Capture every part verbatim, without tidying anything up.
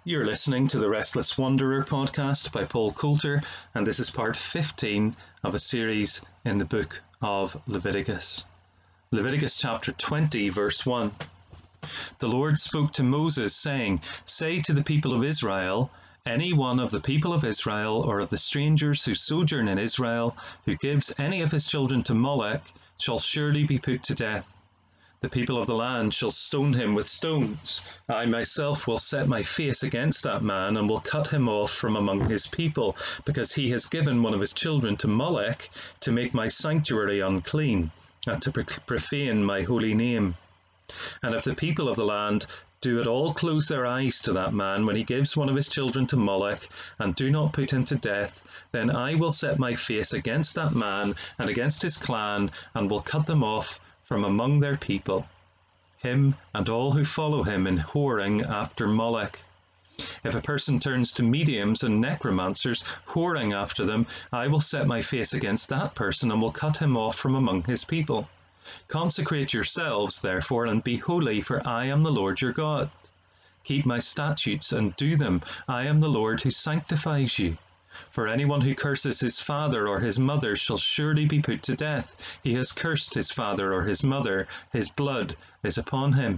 You're listening to the Restless Wanderer podcast by Paul Coulter, and this is part fifteen of a series in the book of Leviticus. Leviticus chapter twenty, verse one. The Lord spoke to Moses, saying, "Say to the people of Israel, any one of the people of Israel or of the strangers who sojourn in Israel, who gives any of his children to Molech, shall surely be put to death. The people of the land shall stone him with stones. I myself will set my face against that man and will cut him off from among his people, because he has given one of his children to Molech to make my sanctuary unclean, and to profane my holy name. And if the people of the land do at all close their eyes to that man when he gives one of his children to Molech, and do not put him to death, then I will set my face against that man and against his clan, and will cut them off from among their people, him and all who follow him in whoring after Molech. If a person turns to mediums and necromancers, whoring after them, I will set my face against that person and will cut him off from among his people. Consecrate yourselves, therefore, and be holy, for I am the Lord your God. Keep my statutes and do them. I am the Lord who sanctifies you. For anyone who curses his father or his mother shall surely be put to death. He has cursed his father or his mother. His blood is upon him.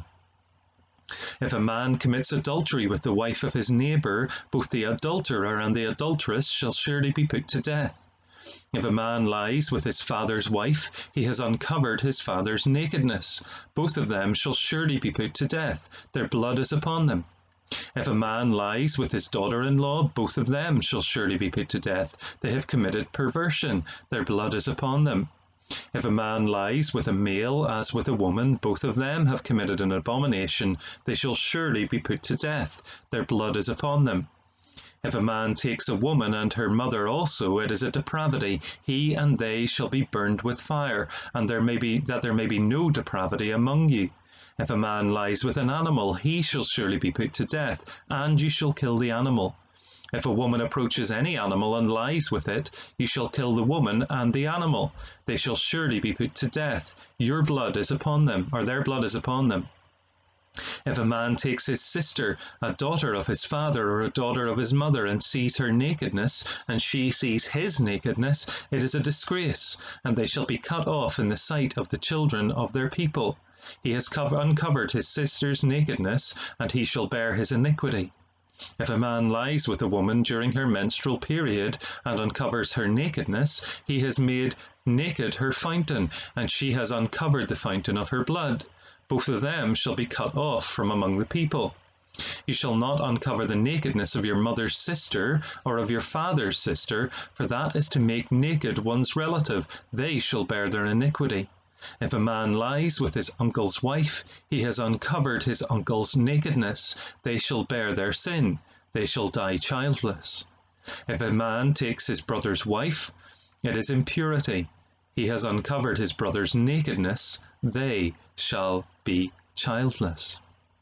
If a man commits adultery with the wife of his neighbour, both the adulterer and the adulteress shall surely be put to death. If a man lies with his father's wife, he has uncovered his father's nakedness. Both of them shall surely be put to death. Their blood is upon them. If a man lies with his daughter-in-law, both of them shall surely be put to death. They have committed perversion. Their blood is upon them. If a man lies with a male as with a woman, both of them have committed an abomination. They shall surely be put to death. Their blood is upon them. If a man takes a woman and her mother also, it is a depravity. He and they shall be burned with fire, and there may be that there may be no depravity among you. If a man lies with an animal, he shall surely be put to death, and you shall kill the animal. If a woman approaches any animal and lies with it, you shall kill the woman and the animal. They shall surely be put to death. Your blood is upon them, or their blood is upon them. If a man takes his sister, a daughter of his father or a daughter of his mother, and sees her nakedness, and she sees his nakedness, it is a disgrace, and they shall be cut off in the sight of the children of their people. He has cover- uncovered his sister's nakedness, and he shall bear his iniquity. If a man lies with a woman during her menstrual period and uncovers her nakedness, he has made naked her fountain, and she has uncovered the fountain of her blood. Both of them shall be cut off from among the people. You shall not uncover the nakedness of your mother's sister or of your father's sister, for that is to make naked one's relative. They shall bear their iniquity. If a man lies with his uncle's wife, he has uncovered his uncle's nakedness. They shall bear their sin. They shall die childless. If a man takes his brother's wife, it is impurity. He has uncovered his brother's nakedness. They shall be childless.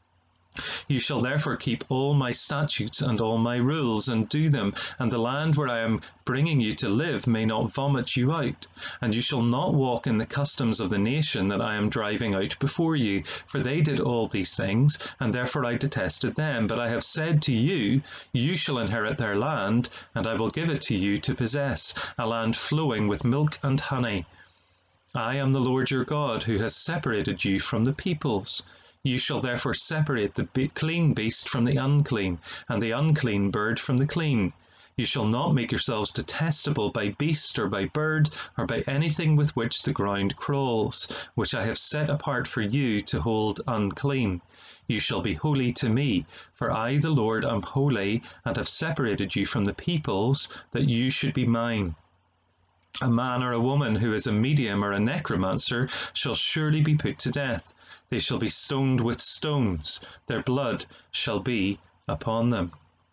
You shall therefore keep all my statutes and all my rules, and do them, and the land where I am bringing you to live may not vomit you out. And you shall not walk in the customs of the nation that I am driving out before you, for they did all these things, and therefore I detested them. But I have said to you, you shall inherit their land, and I will give it to you to possess, a land flowing with milk and honey. I am the Lord your God, who has separated you from the peoples. You shall therefore separate the be- clean beast from the unclean, and the unclean bird from the clean. You shall not make yourselves detestable by beast or by bird or by anything with which the ground crawls, which I have set apart for you to hold unclean. You shall be holy to me, for I, the Lord, am holy, and have separated you from the peoples, that you should be mine. A man or a woman who is a medium or a necromancer shall surely be put to death. They shall be stoned with stones. Their blood shall be upon them.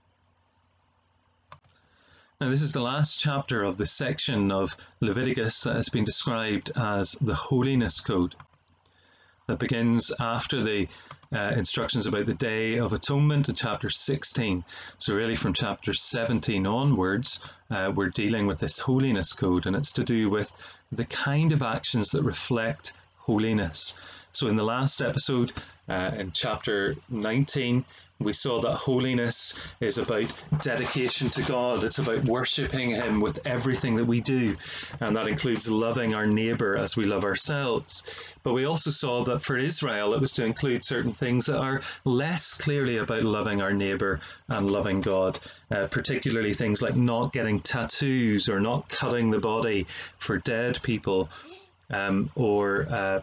Now, this is the last chapter of the section of Leviticus that has been described as the Holiness Code, that begins after the uh, instructions about the Day of Atonement in chapter sixteen. So really from chapter seventeen onwards, uh, we're dealing with this Holiness Code, and it's to do with the kind of actions that reflect holiness. So in the last episode, Uh, in chapter nineteen, we saw that holiness is about dedication to God. It's about worshipping Him with everything that we do, and that includes loving our neighbour as we love ourselves. But we also saw that for Israel, it was to include certain things that are less clearly about loving our neighbour and loving God, uh, particularly things like not getting tattoos or not cutting the body for dead people, um, or uh,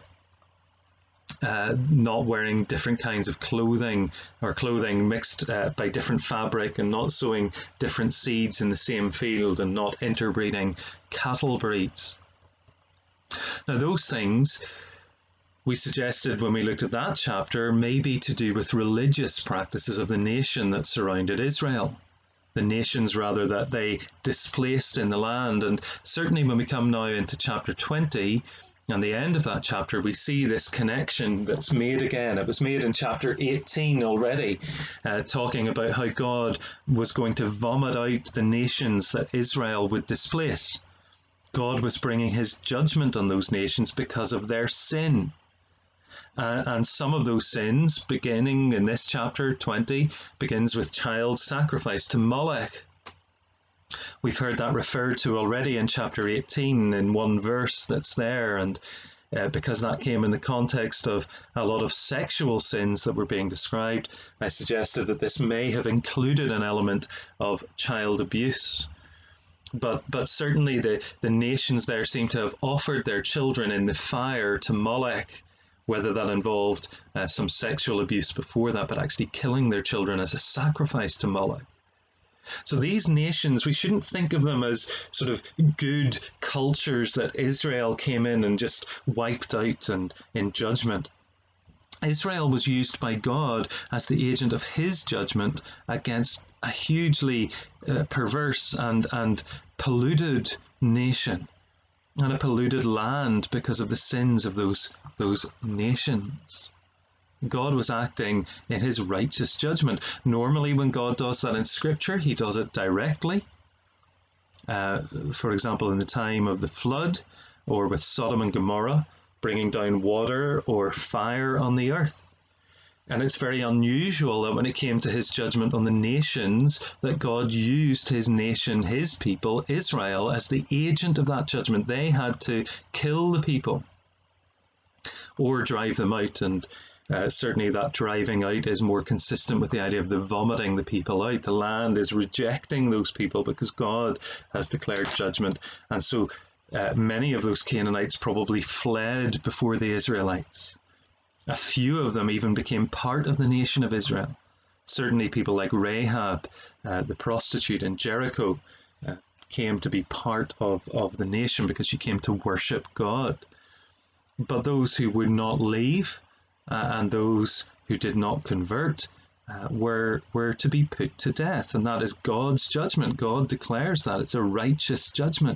Uh, not wearing different kinds of clothing or clothing mixed uh, by different fabric, and not sowing different seeds in the same field, and not interbreeding cattle breeds. Now, those things we suggested when we looked at that chapter may be to do with religious practices of the nation that surrounded Israel. The nations, rather, that they displaced in the land. And certainly when we come now into chapter twenty, and the end of that chapter, we see this connection that's made again. It was made in chapter eighteen already, uh, talking about how God was going to vomit out the nations that Israel would displace. God was bringing His judgment on those nations because of their sin. Uh, and some of those sins, beginning in this chapter twenty, begins with child sacrifice to Molech. We've heard that referred to already in chapter eighteen in one verse that's there, and uh, because that came in the context of a lot of sexual sins that were being described, I suggested that this may have included an element of child abuse. But but certainly the, the nations there seem to have offered their children in the fire to Molech, whether that involved uh, some sexual abuse before that, but actually killing their children as a sacrifice to Molech. So these nations, we shouldn't think of them as sort of good cultures that Israel came in and just wiped out and in judgment. Israel was used by God as the agent of His judgment against a hugely uh, perverse and, and polluted nation, and a polluted land because of the sins of those, those nations. God was acting in His righteous judgment. Normally when God does that in Scripture, He does it directly. Uh, for example, in the time of the flood, or with Sodom and Gomorrah, bringing down water or fire on the earth. And it's very unusual that when it came to His judgment on the nations, that God used His nation, His people, Israel, as the agent of that judgment. They had to kill the people or drive them out, and Uh, certainly that driving out is more consistent with the idea of the vomiting the people out. The land is rejecting those people because God has declared judgment. And so uh, many of those Canaanites probably fled before the Israelites. A few of them even became part of the nation of Israel. Certainly people like Rahab, uh, the prostitute in Jericho, uh, came to be part of, of the nation because she came to worship God. But those who would not leave, Uh, and those who did not convert uh, were were to be put to death, and that is God's judgment. God declares that it's a righteous judgment.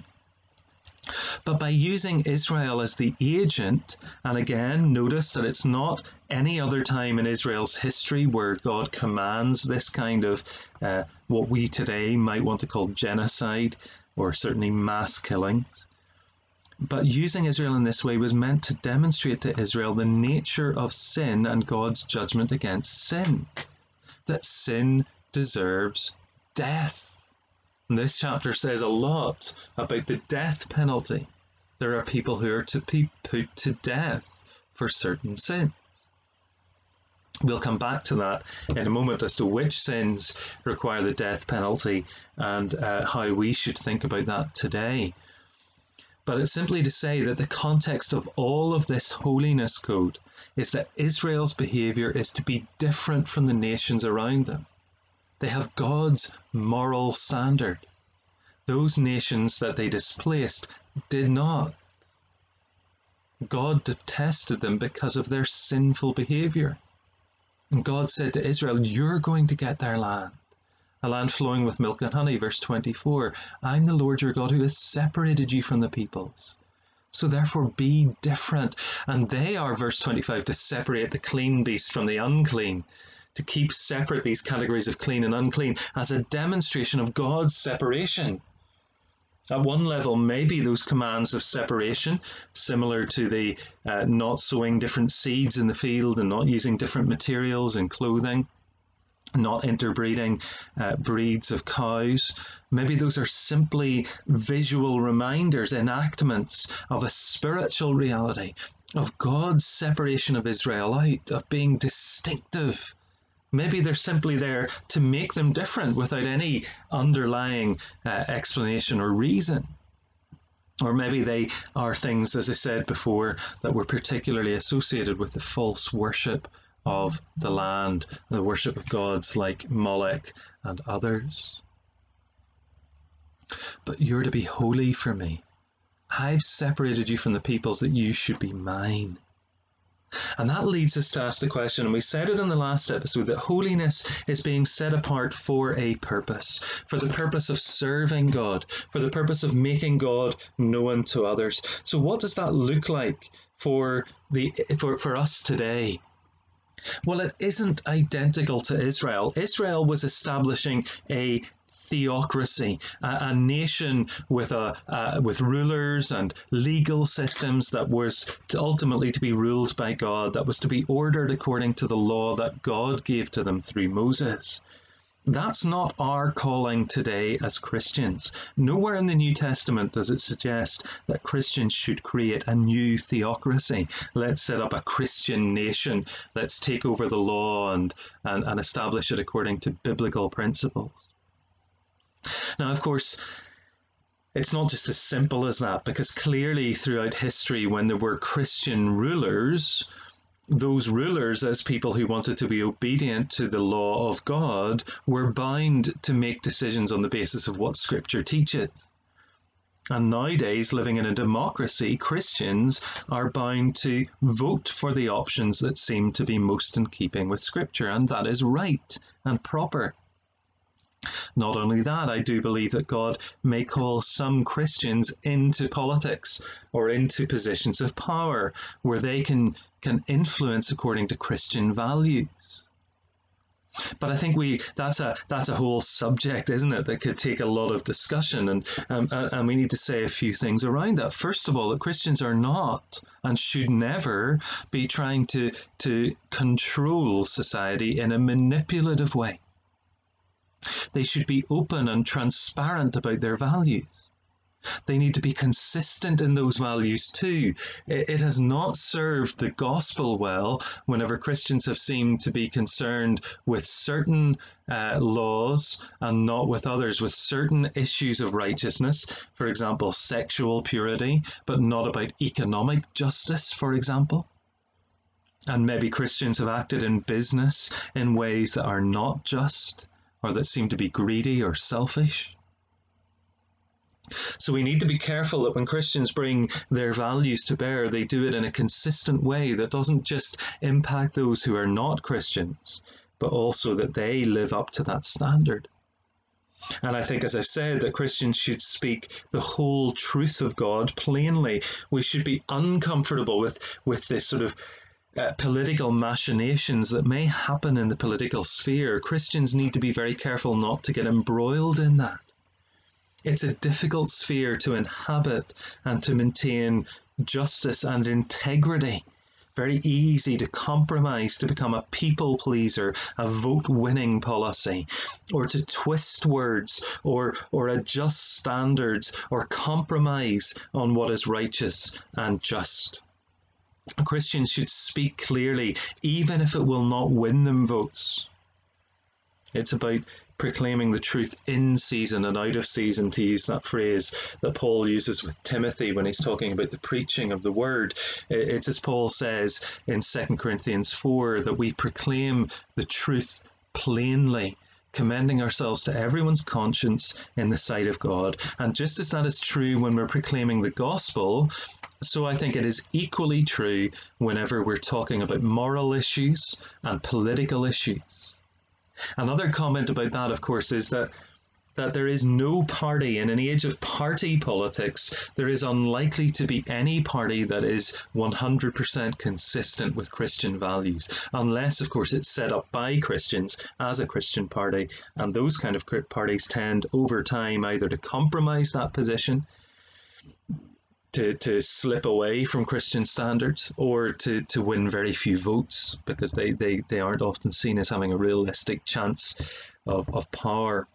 But by using Israel as the agent, and again, notice that it's not any other time in Israel's history where God commands this kind of uh, what we today might want to call genocide, or certainly mass killings. But using Israel in this way was meant to demonstrate to Israel the nature of sin and God's judgment against sin. That sin deserves death. And this chapter says a lot about the death penalty. There are people who are to be put to death for certain sins. We'll come back to that in a moment as to which sins require the death penalty, and uh, how we should think about that today. But it's simply to say that the context of all of this holiness code is that Israel's behavior is to be different from the nations around them. They have God's moral standard. Those nations that they displaced did not. God detested them because of their sinful behavior. And God said to Israel, you're going to get their land. A land flowing with milk and honey, verse twenty-four. I'm the Lord your God who has separated you from the peoples. So therefore be different. And they are, verse twenty-five, to separate the clean beast from the unclean, to keep separate these categories of clean and unclean as a demonstration of God's separation. At one level, maybe those commands of separation, similar to the uh, not sowing different seeds in the field and not using different materials in clothing, not interbreeding uh, breeds of cows. Maybe those are simply visual reminders, enactments of a spiritual reality, of God's separation of Israel out, of being distinctive. Maybe they're simply there to make them different without any underlying uh, explanation or reason. Or maybe they are things, as I said before, that were particularly associated with the false worship of the land, the worship of gods like Molech and others. But you're to be holy for me. I've separated you from the peoples that you should be mine. And that leads us to ask the question, and we said it in the last episode, that holiness is being set apart for a purpose, for the purpose of serving God, for the purpose of making God known to others. So what does that look like for the for, for us today? Well, it isn't identical to Israel. Israel was establishing a theocracy, a, a nation with a uh, with rulers and legal systems that was to ultimately to be ruled by God, that was to be ordered according to the law that God gave to them through Moses. That's not our calling today as Christians. Nowhere in the New Testament does it suggest that Christians should create a new theocracy. Let's set up a Christian nation. Let's take over the law and, and, and establish it according to biblical principles. Now, of course, it's not just as simple as that, because clearly throughout history, when there were Christian rulers, those rulers, as people who wanted to be obedient to the law of God, were bound to make decisions on the basis of what Scripture teaches. And nowadays, living in a democracy, Christians are bound to vote for the options that seem to be most in keeping with Scripture, and that is right and proper. Not only that, I do believe that God may call some Christians into politics or into positions of power where they can, can influence according to Christian values. But I think we that's a that's a whole subject, isn't it, that could take a lot of discussion, and um, and we need to say a few things around that. First of all, that Christians are not and should never be trying to to control society in a manipulative way. They should be open and transparent about their values. They need to be consistent in those values too. It has not served the gospel well whenever Christians have seemed to be concerned with certain uh, laws and not with others, with certain issues of righteousness, for example, sexual purity, but not about economic justice, for example. And maybe Christians have acted in business in ways that are not just, or that seem to be greedy or selfish. So we need to be careful that when Christians bring their values to bear, they do it in a consistent way that doesn't just impact those who are not Christians, but also that they live up to that standard. And I think, as I've said, that Christians should speak the whole truth of God plainly. We should be uncomfortable with, with this sort of Uh, political machinations that may happen in the political sphere. Christians need to be very careful not to get embroiled in that. It's a difficult sphere to inhabit and to maintain justice and integrity. Very easy to compromise, to become a people pleaser, a vote-winning policy, or to twist words or, or adjust standards or compromise on what is righteous and just. Christians should speak clearly, even if it will not win them votes. It's about proclaiming the truth in season and out of season, to use that phrase that Paul uses with Timothy when he's talking about the preaching of the word. It's as Paul says in Second Corinthians four, that we proclaim the truth plainly, commending ourselves to everyone's conscience in the sight of God. And just as that is true when we're proclaiming the gospel, so I think it is equally true whenever we're talking about moral issues and political issues. Another comment about that, of course, is that that there is no party in an age of party politics. There is unlikely to be any party that is one hundred percent consistent with Christian values, unless, of course, it's set up by Christians as a Christian party. And those kind of parties tend over time either to compromise that position, to, to slip away from Christian standards, or to, to win very few votes because they, they, they aren't often seen as having a realistic chance of, of power.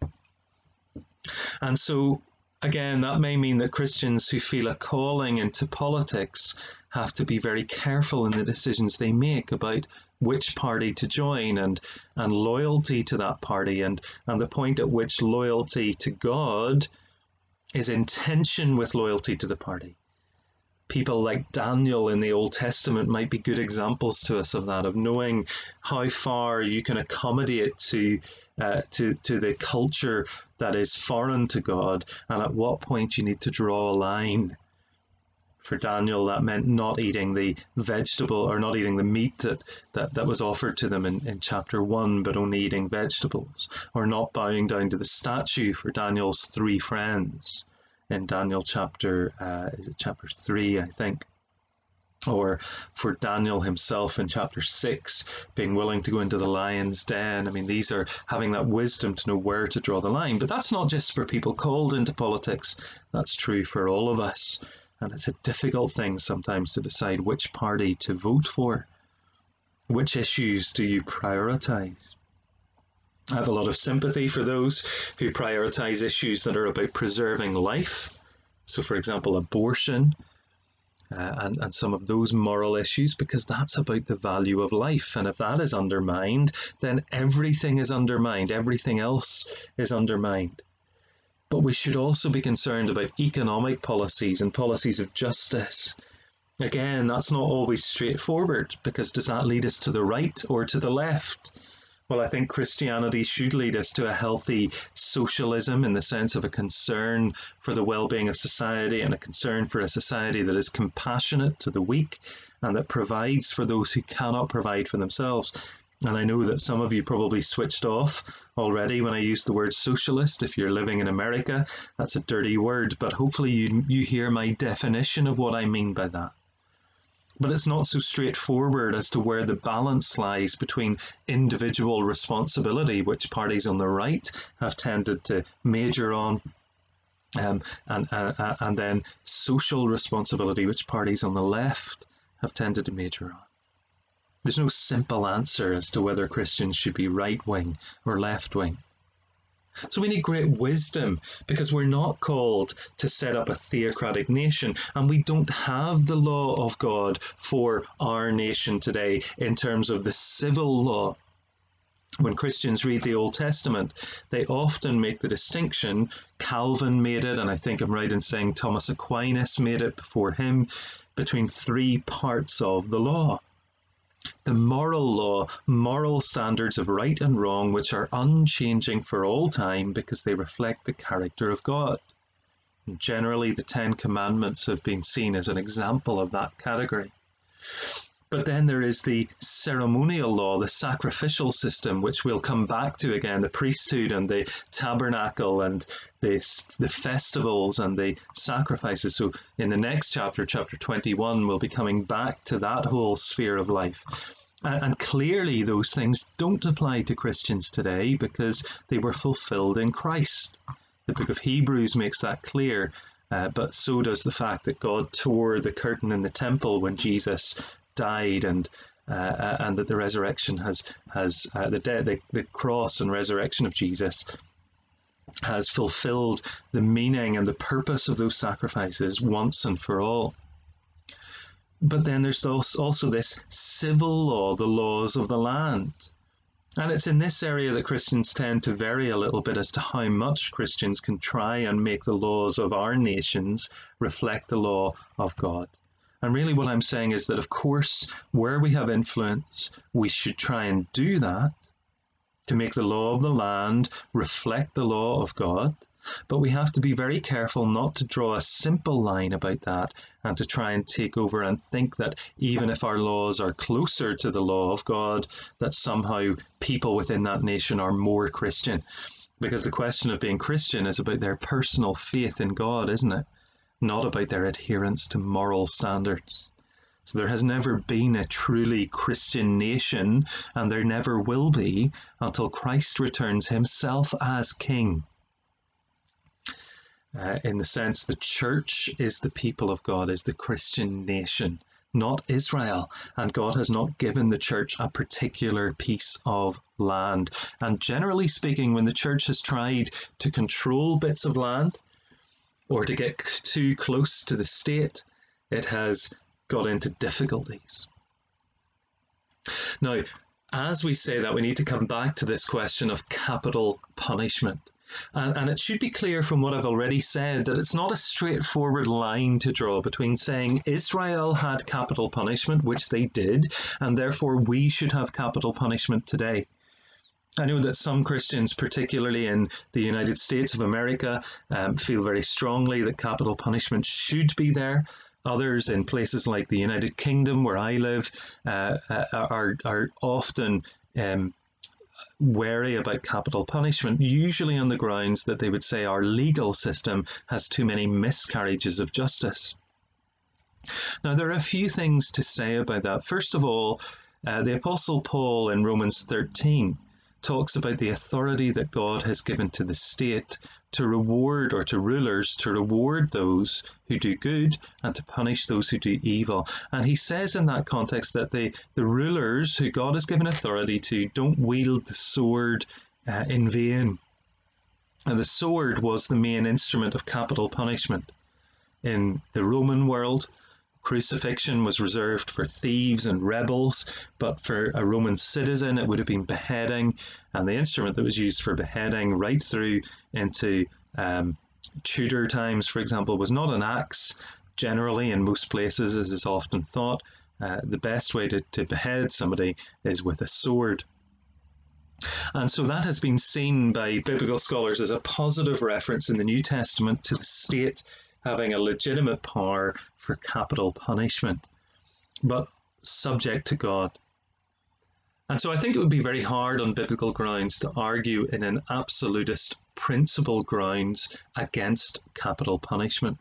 And so, again, that may mean that Christians who feel a calling into politics have to be very careful in the decisions they make about which party to join, and, and loyalty to that party, and, and the point at which loyalty to God is in tension with loyalty to the party. People like Daniel in the Old Testament might be good examples to us of that, of knowing how far you can accommodate to uh, to to the culture that is foreign to God, and at what point you need to draw a line. For Daniel, that meant not eating the vegetable, or not eating the meat that, that, that was offered to them in, in chapter one, but only eating vegetables, or not bowing down to the statue for Daniel's three friends in Daniel chapter, uh, is it chapter three, I think, or for Daniel himself in chapter six, being willing to go into the lion's den. I mean, these are having that wisdom to know where to draw the line. But that's not just for people called into politics. That's true for all of us. And it's a difficult thing sometimes to decide which party to vote for. Which issues do you prioritize? I have a lot of sympathy for those who prioritize issues that are about preserving life. So, for example, abortion uh, and, and some of those moral issues, because that's about the value of life. And if that is undermined, then everything is undermined. Everything else is undermined. But we should also be concerned about economic policies and policies of justice. Again, that's not always straightforward, because does that lead us to the right or to the left? Well, I think Christianity should lead us to a healthy socialism, in the sense of a concern for the well-being of society, and a concern for a society that is compassionate to the weak and that provides for those who cannot provide for themselves. And I know that some of you probably switched off already when I used the word socialist. If you're living in America, that's a dirty word, but hopefully you, you hear my definition of what I mean by that. But it's not so straightforward as to where the balance lies between individual responsibility, which parties on the right have tended to major on, um, and, uh, and then social responsibility, which parties on the left have tended to major on. There's no simple answer as to whether Christians should be right-wing or left-wing. So we need great wisdom, because we're not called to set up a theocratic nation, and we don't have the law of God for our nation today in terms of the civil law. When Christians read the Old Testament, they often make the distinction. Calvin made it, and I think I'm right in saying Thomas Aquinas made it before him, between three parts of the law. The moral law, moral standards of right and wrong, which are unchanging for all time because they reflect the character of God. And generally, the Ten Commandments have been seen as an example of that category. But then there is the ceremonial law, the sacrificial system, which we'll come back to again, the priesthood and the tabernacle and the, the festivals and the sacrifices. So in the next chapter, chapter twenty-one, we'll be coming back to that whole sphere of life. And, and clearly those things don't apply to Christians today because they were fulfilled in Christ. The book of Hebrews makes that clear, uh, but so does the fact that God tore the curtain in the temple when Jesus died, and uh, and that the resurrection has has uh, the death, the, the cross and resurrection of Jesus has fulfilled the meaning and the purpose of those sacrifices once and for all. But then there's also this civil law, the laws of the land. And it's in this area that Christians tend to vary a little bit as to how much Christians can try and make the laws of our nations reflect the law of God. And really what I'm saying is that, of course, where we have influence, we should try and do that to make the law of the land reflect the law of God. But we have to be very careful not to draw a simple line about that and to try and take over and think that even if our laws are closer to the law of God, that somehow people within that nation are more Christian. Because the question of being Christian is about their personal faith in God, isn't it? Not about their adherence to moral standards. So there has never been a truly Christian nation, and there never will be until Christ returns himself as king. Uh, in the sense, the church is the people of God, is the Christian nation, not Israel. And God has not given the church a particular piece of land. And generally speaking, when the church has tried to control bits of land or to get too close to the state, it has got into difficulties. Now, as we say that, we need to come back to this question of capital punishment. And, and it should be clear from what I've already said that it's not a straightforward line to draw between saying Israel had capital punishment, which they did, and therefore we should have capital punishment today. I know that some Christians, particularly in the United States of America, um, feel very strongly that capital punishment should be there. Others in places like the United Kingdom, where I live, uh, are, are often um, wary about capital punishment, usually on the grounds that they would say our legal system has too many miscarriages of justice. Now, there are a few things to say about that. First of all, uh, the Apostle Paul in Romans thirteen talks about the authority that God has given to the state to reward, or to rulers to reward those who do good and to punish those who do evil. And he says in that context that the, the rulers who God has given authority to don't wield the sword uh, in vain. And the sword was the main instrument of capital punishment. In the Roman world, crucifixion was reserved for thieves and rebels, but for a Roman citizen it would have been beheading, and the instrument that was used for beheading right through into um, Tudor times, for example, was not an axe. Generally, in most places, as is often thought, uh, the best way to, to behead somebody is with a sword. And so that has been seen by biblical scholars as a positive reference in the New Testament to the state having a legitimate power for capital punishment, but subject to God. And so I think it would be very hard on biblical grounds to argue in an absolutist principle grounds against capital punishment.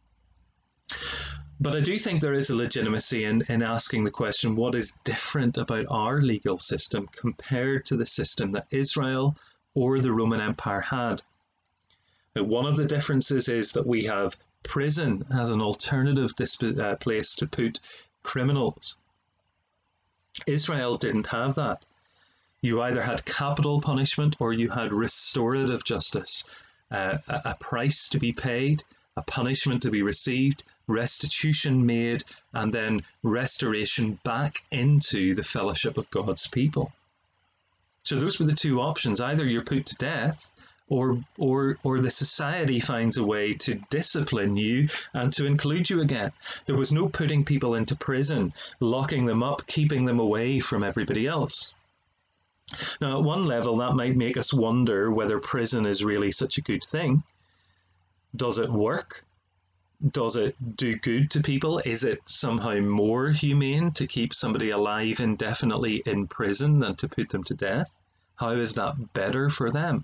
But I do think there is a legitimacy in, in asking the question, what is different about our legal system compared to the system that Israel or the Roman Empire had? Now, one of the differences is that we have prison as an alternative disp- uh, place to put criminals. Israel didn't have that. You either had capital punishment or you had restorative justice, uh, a, a price to be paid, a punishment to be received, restitution made, and then restoration back into the fellowship of God's people. So those were the two options. Either you're put to death, or or or the society finds a way to discipline you and to include you again. There was no putting people into prison, locking them up, keeping them away from everybody else. Now, at one level, that might make us wonder whether prison is really such a good thing. Does it work? Does it do good to people? Is it somehow more humane to keep somebody alive indefinitely in prison than to put them to death? How is that better for them?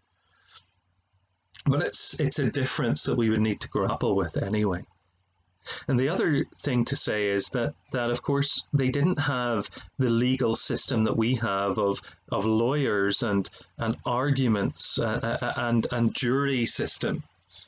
But it's it's a difference that we would need to grapple with anyway. And the other thing to say is that, that of course, they didn't have the legal system that we have of of lawyers and and arguments uh, and and jury systems.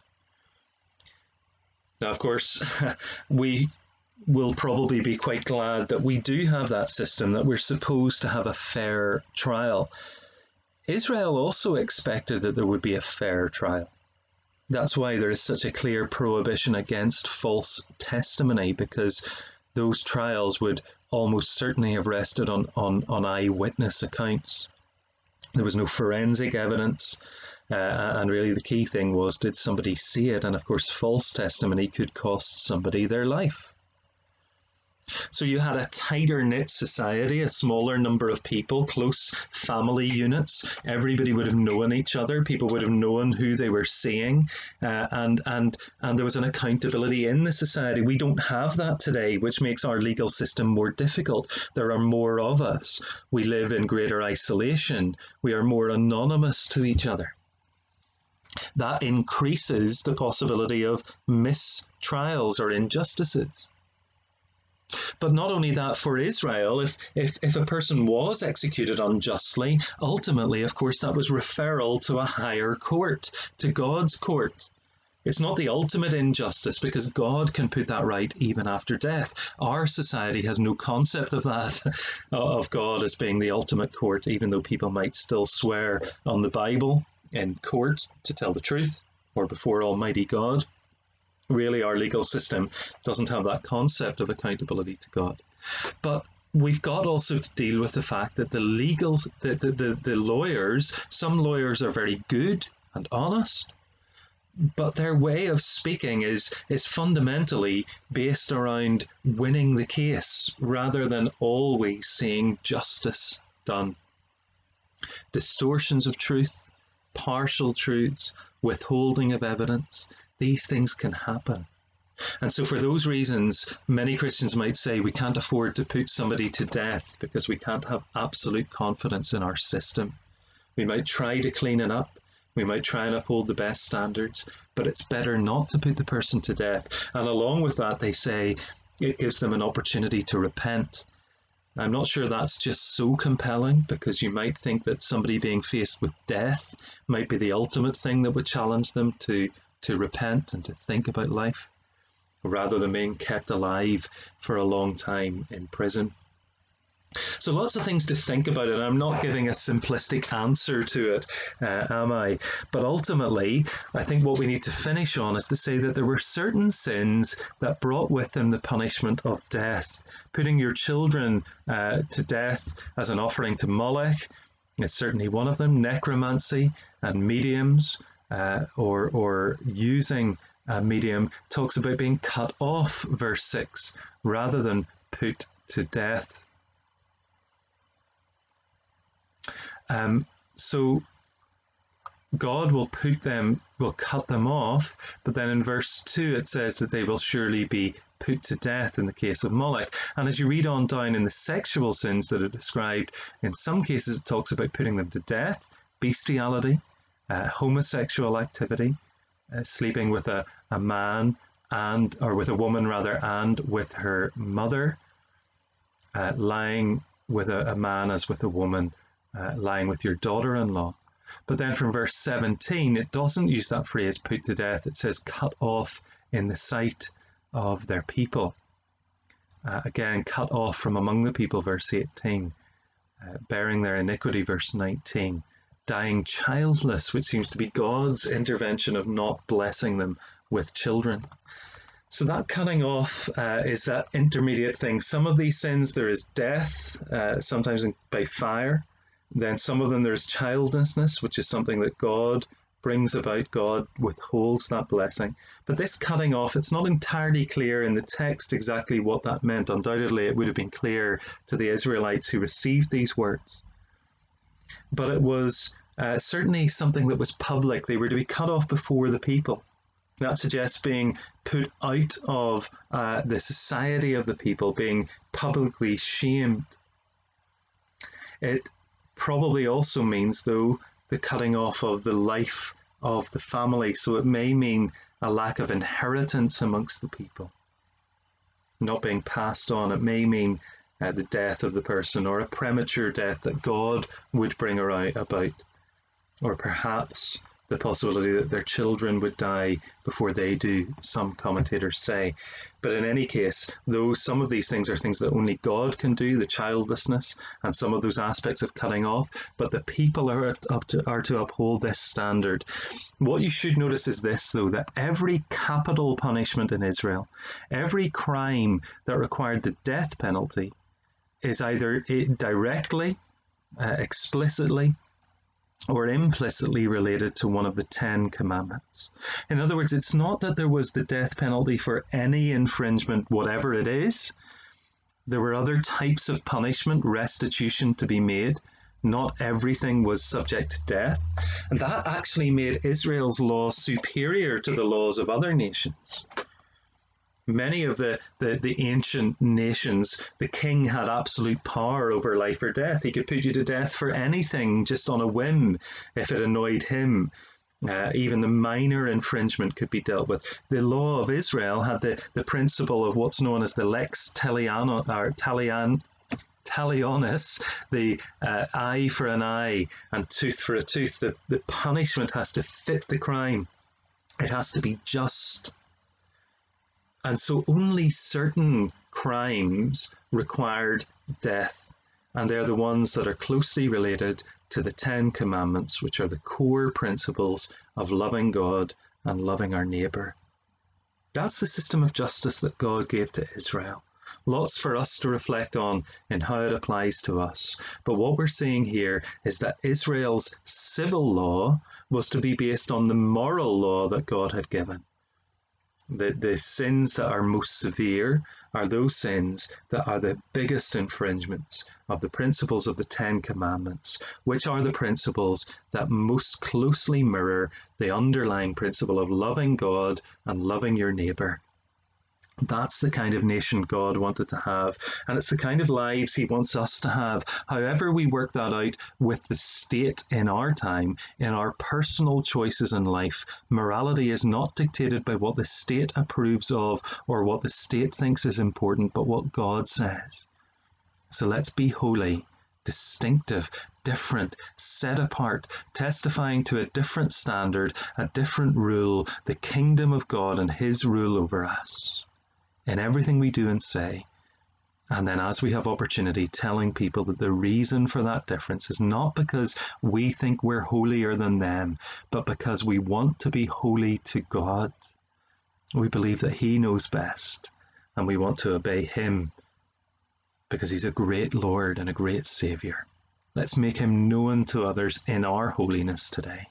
Now, of course, we will probably be quite glad that we do have that system, that we're supposed to have a fair trial. Israel also expected that there would be a fair trial. That's why there is such a clear prohibition against false testimony, because those trials would almost certainly have rested on, on, on eyewitness accounts. There was no forensic evidence, uh, and really the key thing was, did somebody see it? And of course, false testimony could cost somebody their life. So you had a tighter-knit society, a smaller number of people, close family units. Everybody would have known each other. People would have known who they were seeing, uh, and and and there was an accountability in the society. We don't have that today, which makes our legal system more difficult. There are more of us. We live in greater isolation. We are more anonymous to each other. That increases the possibility of mistrials or injustices. But not only that, for Israel, if, if, if a person was executed unjustly, ultimately, of course, that was referral to a higher court, to God's court. It's not the ultimate injustice because God can put that right even after death. Our society has no concept of that, of God as being the ultimate court, even though people might still swear on the Bible in court to tell the truth or before Almighty God. Really, our legal system doesn't have that concept of accountability to God. But we've got also to deal with the fact that the legal, the, the, the, the lawyers, some lawyers are very good and honest, but their way of speaking is, is fundamentally based around winning the case rather than always seeing justice done. Distortions of truth, partial truths, withholding of evidence, these things can happen. And so for those reasons, many Christians might say we can't afford to put somebody to death because we can't have absolute confidence in our system. We might try to clean it up. We might try and uphold the best standards, but it's better not to put the person to death. And along with that, they say it gives them an opportunity to repent. I'm not sure that's just so compelling, because you might think that somebody being faced with death might be the ultimate thing that would challenge them to, to repent and to think about life, rather than being kept alive for a long time in prison. So lots of things to think about, and I'm not giving a simplistic answer to it, uh, am I? But ultimately, I think what we need to finish on is to say that there were certain sins that brought with them the punishment of death. Putting your children uh, to death as an offering to Moloch is certainly one of them. Necromancy and mediums, uh, or, or using a medium, talks about being cut off, verse six, rather than put to death. Um, so God will put them, will cut them off, but then in verse two it says that they will surely be put to death in the case of Moloch. And as you read on down in the sexual sins that are described, in some cases it talks about putting them to death, bestiality, uh, homosexual activity, uh, sleeping with a, a man and, or with a woman rather, and with her mother, uh, lying with a, a man as with a woman, Uh, lying with your daughter-in-law. But then from verse seventeen, it doesn't use that phrase, put to death. It says cut off in the sight of their people. Uh, again, cut off from among the people, verse eighteen. Uh, bearing their iniquity, verse nineteen. Dying childless, which seems to be God's intervention of not blessing them with children. So that cutting off uh, is that intermediate thing. Some of these sins, there is death, uh, sometimes by fire. Then some of them there's childlessness, which is something that God brings about. God withholds that blessing. But this cutting off, it's not entirely clear in the text exactly what that meant. Undoubtedly, it would have been clear to the Israelites who received these words. But it was uh, certainly something that was public. They were to be cut off before the people. That suggests being put out of uh, the society of the people, being publicly shamed. It probably also means, though, the cutting off of the life of the family. So it may mean a lack of inheritance amongst the people, not being passed on. It may mean uh, the death of the person, or a premature death that God would bring about, or perhaps the possibility that their children would die before they do, some commentators say. But in any case, though some of these things are things that only God can do, the childlessness and some of those aspects of cutting off, but the people are, up to, are to uphold this standard. What you should notice is this, though, that every capital punishment in Israel, every crime that required the death penalty, is either directly, uh, explicitly, or implicitly related to one of the Ten Commandments. In other words, it's not that there was the death penalty for any infringement, whatever it is. There were other types of punishment, restitution to be made. Not everything was subject to death. And that actually made Israel's law superior to the laws of other nations. Many of the, the, the ancient nations, the king had absolute power over life or death. He could put you to death for anything, just on a whim, if it annoyed him. Uh, even the minor infringement could be dealt with. The law of Israel had the, the principle of what's known as the lex talionis, or talian, talionis, the uh, eye for an eye and tooth for a tooth. The, the punishment has to fit the crime. It has to be just. And so only certain crimes required death. And they're the ones that are closely related to the Ten Commandments, which are the core principles of loving God and loving our neighbour. That's the system of justice that God gave to Israel. Lots for us to reflect on in how it applies to us. But what we're seeing here is that Israel's civil law was to be based on the moral law that God had given. The, the sins that are most severe are those sins that are the biggest infringements of the principles of the Ten Commandments, which are the principles that most closely mirror the underlying principle of loving God and loving your neighbour. That's the kind of nation God wanted to have, and it's the kind of lives he wants us to have. However we work that out with the state in our time, in our personal choices in life, morality is not dictated by what the state approves of or what the state thinks is important, but what God says. So let's be holy, distinctive, different, set apart, testifying to a different standard, a different rule, the kingdom of God and his rule over us, in everything we do and say. And then as we have opportunity, telling people that the reason for that difference is not because we think we're holier than them, but because we want to be holy to God. We believe that he knows best, and we want to obey him because he's a great Lord and a great Saviour. Let's make him known to others in our holiness today.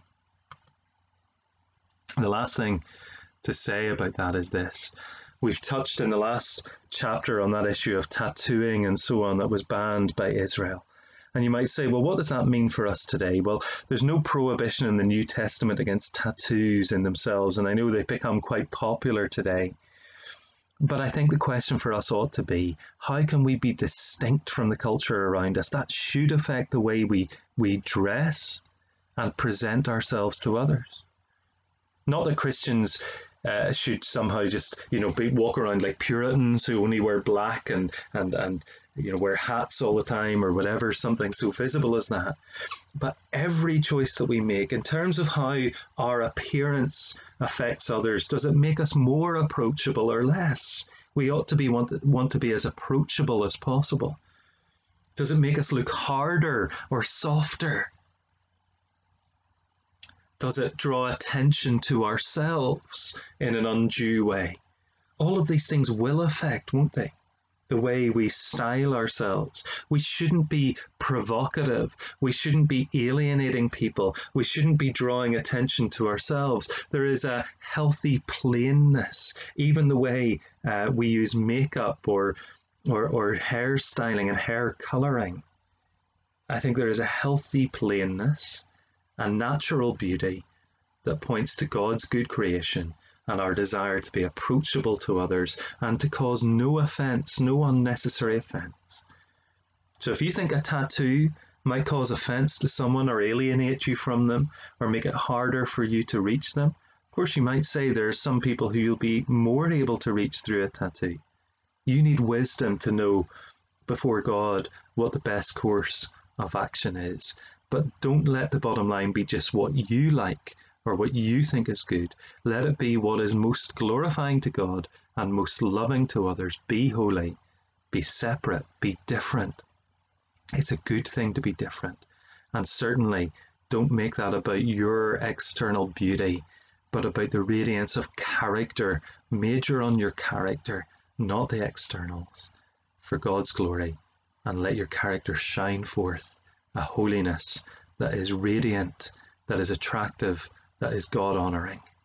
The last thing to say about that is this. We've touched in the last chapter on that issue of tattooing and so on that was banned by Israel. And you might say, well, what does that mean for us today? Well, there's no prohibition in the New Testament against tattoos in themselves, and I know they've become quite popular today. But I think the question for us ought to be, how can we be distinct from the culture around us? That should affect the way we, we dress and present ourselves to others. Not that Christians Uh, should somehow just, you know, be, walk around like Puritans who only wear black and, and, and, you know, wear hats all the time or whatever, something so visible as that. But every choice that we make in terms of how our appearance affects others, does it make us more approachable or less? We ought to be want, want to be as approachable as possible. Does it make us look harder or softer? Does it draw attention to ourselves in an undue way? All of these things will affect, won't they? The way we style ourselves. We shouldn't be provocative. We shouldn't be alienating people. We shouldn't be drawing attention to ourselves. There is a healthy plainness. Even the way uh, we use makeup or, or, or hairstyling and hair colouring. I think there is a healthy plainness and natural beauty that points to God's good creation and our desire to be approachable to others and to cause no offence, no unnecessary offence. So if you think a tattoo might cause offence to someone or alienate you from them or make it harder for you to reach them, of course you might say there are some people who you'll be more able to reach through a tattoo. You need wisdom to know before God what the best course of action is. But don't let the bottom line be just what you like or what you think is good. Let it be what is most glorifying to God and most loving to others. Be holy, be separate, be different. It's a good thing to be different. And certainly don't make that about your external beauty, but about the radiance of character. Major on your character, not the externals, for God's glory. And let your character shine forth a holiness that is radiant, that is attractive, that is God-honouring.